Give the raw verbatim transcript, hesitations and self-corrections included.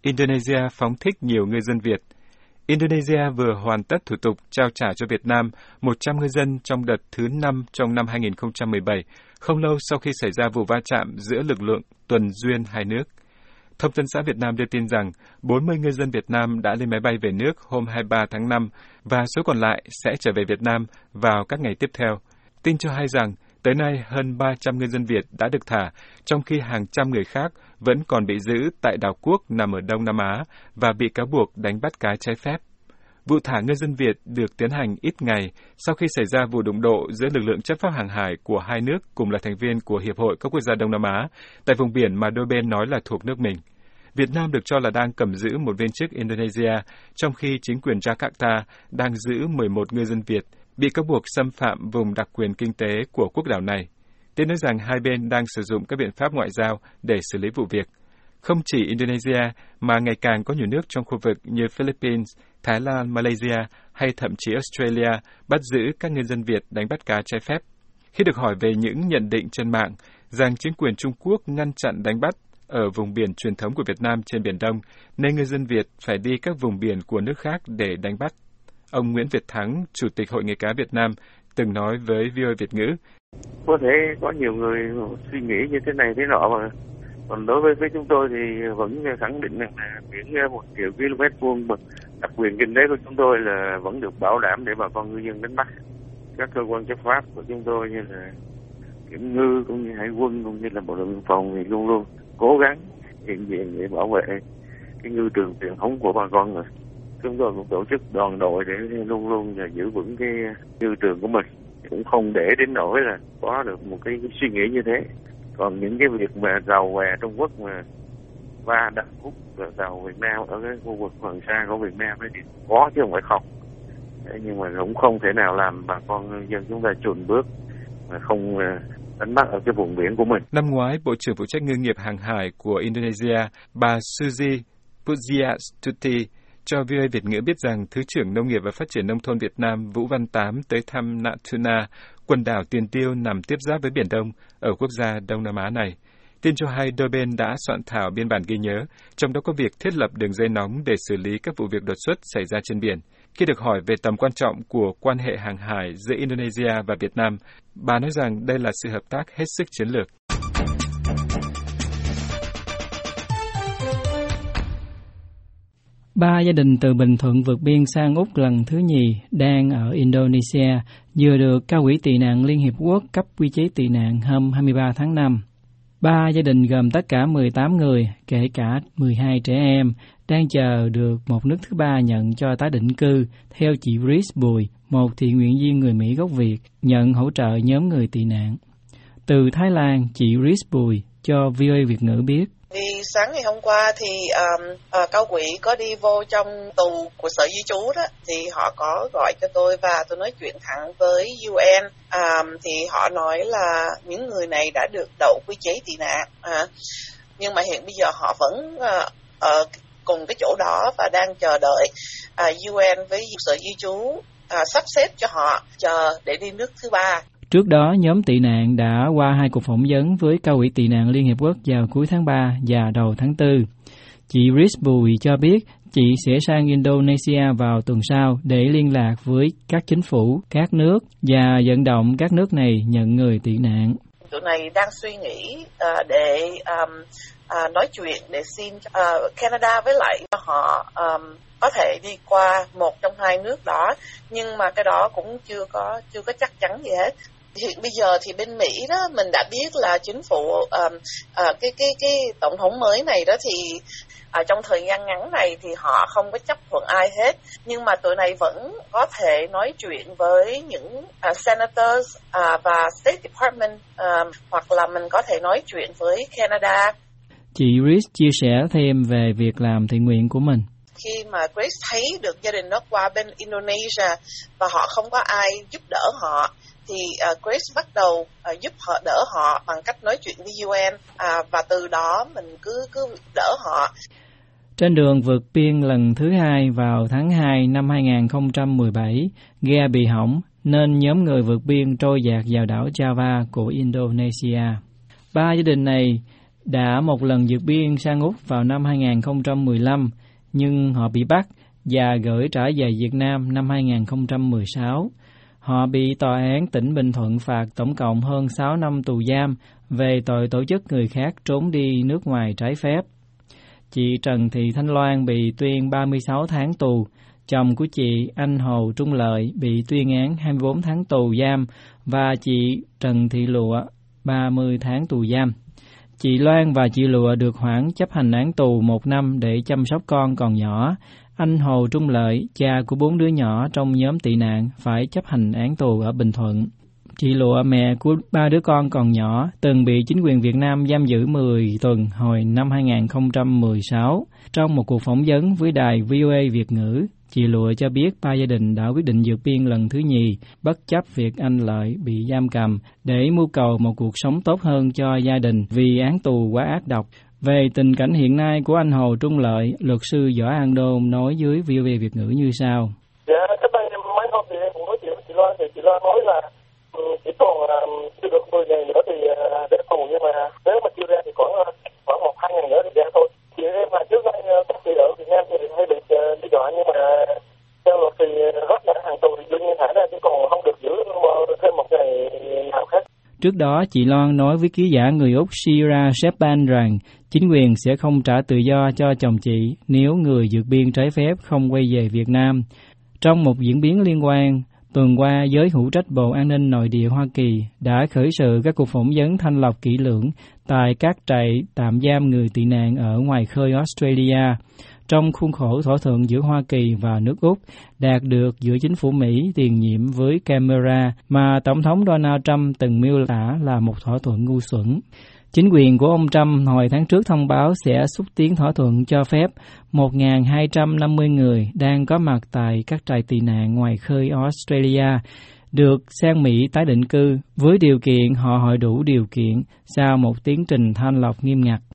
Indonesia phóng thích nhiều ngư dân Việt. Indonesia vừa hoàn tất thủ tục trao trả cho Việt Nam một trăm ngư dân trong đợt thứ năm trong năm hai nghìn không trăm mười bảy, không lâu sau khi xảy ra vụ va chạm giữa lực lượng tuần duyên hai nước. Thông tấn xã Việt Nam đưa tin rằng bốn mươi ngư dân Việt Nam đã lên máy bay về nước hôm hai mươi ba tháng năm và số còn lại sẽ trở về Việt Nam vào các ngày tiếp theo. Tin cho hay rằng tới nay hơn ba trăm ngư dân Việt đã được thả, trong khi hàng trăm người khác vẫn còn bị giữ tại đảo quốc nằm ở Đông Nam Á và bị cáo buộc đánh bắt cá trái phép. Vụ thả ngư dân Việt được tiến hành ít ngày sau khi xảy ra vụ đụng độ giữa lực lượng chấp pháp hàng hải của hai nước cùng là thành viên của Hiệp hội các quốc gia Đông Nam Á tại vùng biển mà đôi bên nói là thuộc nước mình. Việt Nam được cho là đang cầm giữ một viên chức Indonesia, trong khi chính quyền Jakarta đang giữ mười một ngư dân Việt bị cáo buộc xâm phạm vùng đặc quyền kinh tế của quốc đảo này. Tin nói rằng hai bên đang sử dụng các biện pháp ngoại giao để xử lý vụ việc. Không chỉ Indonesia, mà ngày càng có nhiều nước trong khu vực như Philippines, Thái Lan, Malaysia hay thậm chí Australia bắt giữ các ngư dân Việt đánh bắt cá trái phép. Khi được hỏi về những nhận định trên mạng rằng chính quyền Trung Quốc ngăn chặn đánh bắt ở vùng biển truyền thống của Việt Nam trên Biển Đông, nên ngư dân Việt phải đi các vùng biển của nước khác để đánh bắt, ông Nguyễn Việt Thắng, Chủ tịch Hội Nghề cá Việt Nam, từng nói với vê o a Việt ngữ. Có thể có nhiều người suy nghĩ như thế này thế nọ mà. Còn đối với phía chúng tôi thì vẫn khẳng định rằng là biển một triệu km vuông đặc quyền kinh tế của chúng tôi là vẫn được bảo đảm để bà con ngư dân đánh bắt. Các cơ quan chấp pháp của chúng tôi như là kiểm ngư cũng như hải quân cũng như là bộ đội biên phòng thì luôn luôn cố gắng hiện diện để bảo vệ cái ngư trường truyền thống của bà con rồi. Chúng tôi cũng tổ chức đoàn đội để luôn luôn giữ vững cái ngư trường của mình, cũng không để đến nỗi là có được một cái suy nghĩ như thế. Còn những cái việc mà tàu bè Trung Quốc mà va đập hút tàu Việt Nam ở cái khu vực Hoàng Sa của Việt Nam ấy thì có chứ không phải không. Thế nhưng mà cũng không thể nào làm bà con dân chúng ta chùn bước mà không đánh bắt ở cái vùng biển của mình. Năm ngoái, Bộ trưởng phụ trách ngư nghiệp hàng hải của Indonesia, bà Suzy Pujiastuti, cho vê o a Việt ngữ biết rằng Thứ trưởng Nông nghiệp và Phát triển Nông thôn Việt Nam Vũ Văn Tám tới thăm Natuna, quần đảo tiền tiêu nằm tiếp giáp với Biển Đông ở quốc gia Đông Nam Á này. Tin cho hay đôi bên đã soạn thảo biên bản ghi nhớ, trong đó có việc thiết lập đường dây nóng để xử lý các vụ việc đột xuất xảy ra trên biển. Khi được hỏi về tầm quan trọng của quan hệ hàng hải giữa Indonesia và Việt Nam, bà nói rằng đây là sự hợp tác hết sức chiến lược. Ba gia đình từ Bình Thuận vượt biên sang Úc lần thứ nhì đang ở Indonesia vừa được Cao ủy tị nạn Liên Hiệp Quốc cấp quy chế tị nạn hôm hai mươi ba tháng năm. Ba gia đình gồm tất cả mười tám người, kể cả mười hai trẻ em, đang chờ được một nước thứ ba nhận cho tái định cư, theo chị Reese Bùi, một thiện nguyện viên người Mỹ gốc Việt, nhận hỗ trợ nhóm người tị nạn. Từ Thái Lan, chị Reese Bùi cho vê o a Việt ngữ biết. Thì sáng ngày hôm qua thì um, uh, Cao ủy có đi vô trong tù của Sở Di trú đó, thì họ có gọi cho tôi và tôi nói chuyện thẳng với u en. Um, thì họ nói là những người này đã được đậu quy chế tị nạn, uh, nhưng mà hiện bây giờ họ vẫn uh, ở cùng cái chỗ đó và đang chờ đợi uh, u en với Sở Di trú uh, sắp xếp cho họ chờ để đi nước thứ ba. Trước đó, nhóm tị nạn đã qua hai cuộc phỏng vấn với Cao ủy tị nạn Liên Hiệp Quốc vào cuối tháng ba và đầu tháng tư. Chị Reese Bùi cho biết chị sẽ sang Indonesia vào tuần sau để liên lạc với các chính phủ, các nước và vận động các nước này nhận người tị nạn. Tụi này đang suy nghĩ uh, để um, uh, nói chuyện để xin uh, Canada với lại họ um, có thể đi qua một trong hai nước đó, nhưng mà cái đó cũng chưa có chưa có chắc chắn gì hết. Hiện bây giờ thì bên Mỹ đó mình đã biết là chính phủ um, uh, cái cái cái tổng thống mới này đó thì ở uh, trong thời gian ngắn này thì họ không có chấp thuận ai hết, nhưng mà tụi này vẫn có thể nói chuyện với những uh, senators uh, và State Department, uh, hoặc là mình có thể nói chuyện với Canada. Chị Reese chia sẻ thêm về việc làm thiện nguyện của mình. Khi mà Grace thấy được gia đình nó qua bên Indonesia và họ không có ai giúp đỡ họ, thì uh, Grace bắt đầu uh, giúp họ đỡ họ bằng cách nói chuyện với u en, uh, và từ đó mình cứ cứ đỡ họ. Trên đường vượt biên lần thứ hai vào tháng hai năm hai nghìn không trăm mười bảy, ghe bị hỏng nên nhóm người vượt biên trôi dạt vào đảo Java của Indonesia. Ba gia đình này đã một lần vượt biên sang Úc vào năm hai nghìn không trăm mười lăm, nhưng họ bị bắt và gửi trở về Việt Nam năm hai nghìn không trăm mười sáu. Họ bị tòa án tỉnh Bình Thuận phạt tổng cộng hơn sáu năm tù giam về tội tổ chức người khác trốn đi nước ngoài trái phép. Chị Trần Thị Thanh Loan bị tuyên ba mươi sáu tháng tù, chồng của chị anh Hồ Trung Lợi bị tuyên án hai mươi bốn tháng tù giam và chị Trần Thị Lụa ba mươi tháng tù giam. Chị Loan và chị Lụa được hoãn chấp hành án tù một năm để chăm sóc con còn nhỏ. Anh Hồ Trung Lợi, cha của bốn đứa nhỏ trong nhóm tị nạn, phải chấp hành án tù ở Bình Thuận. Chị Lụa, mẹ của ba đứa con còn nhỏ, từng bị chính quyền Việt Nam giam giữ mười tuần hồi năm hai nghìn không trăm mười sáu. Trong một cuộc phỏng vấn với đài vê o a Việt ngữ, chị Lụa cho biết ba gia đình đã quyết định vượt biên lần thứ nhì, bất chấp việc anh Lợi bị giam cầm, để mưu cầu một cuộc sống tốt hơn cho gia đình vì án tù quá ác độc. Về tình cảnh hiện nay của anh Hồ Trung Lợi, luật sư Võ An Đôn nói với vê o a Việt ngữ như sau. Dạ, cách đây mấy hôm thì em cũng nói chuyện với chị Loan, thì chị Loan nói là chỉ còn chưa được mười ngày nữa thì ra tù, nhưng mà nếu mà chưa ra thì khoảng khoảng một hai ngày nữa thì ra thôi. Chị em mà trước đây các chị ở Việt Nam thì hay bị đe dọa, nhưng mà theo luật thì hết đã hàng tù thì đương nhiên thả ra, chứ còn không được giữ thêm một ngày nào khác. Trước đó, chị Loan nói với ký giả người Úc Shira Shepan rằng chính quyền sẽ không trả tự do cho chồng chị nếu người vượt biên trái phép không quay về Việt Nam. Trong một diễn biến liên quan, tuần qua, giới hữu trách Bộ An ninh Nội địa Hoa Kỳ đã khởi sự các cuộc phỏng vấn thanh lọc kỹ lưỡng tại các trại tạm giam người tị nạn ở ngoài khơi Australia, trong khuôn khổ thỏa thuận giữa Hoa Kỳ và nước Úc đạt được giữa chính phủ Mỹ tiền nhiệm với Canberra mà Tổng thống Donald Trump từng miêu tả là một thỏa thuận ngu xuẩn. Chính quyền của ông Trump hồi tháng trước thông báo sẽ xúc tiến thỏa thuận cho phép một nghìn hai trăm năm mươi người đang có mặt tại các trại tị nạn ngoài khơi Australia được sang Mỹ tái định cư với điều kiện họ hội đủ điều kiện sau một tiến trình thanh lọc nghiêm ngặt.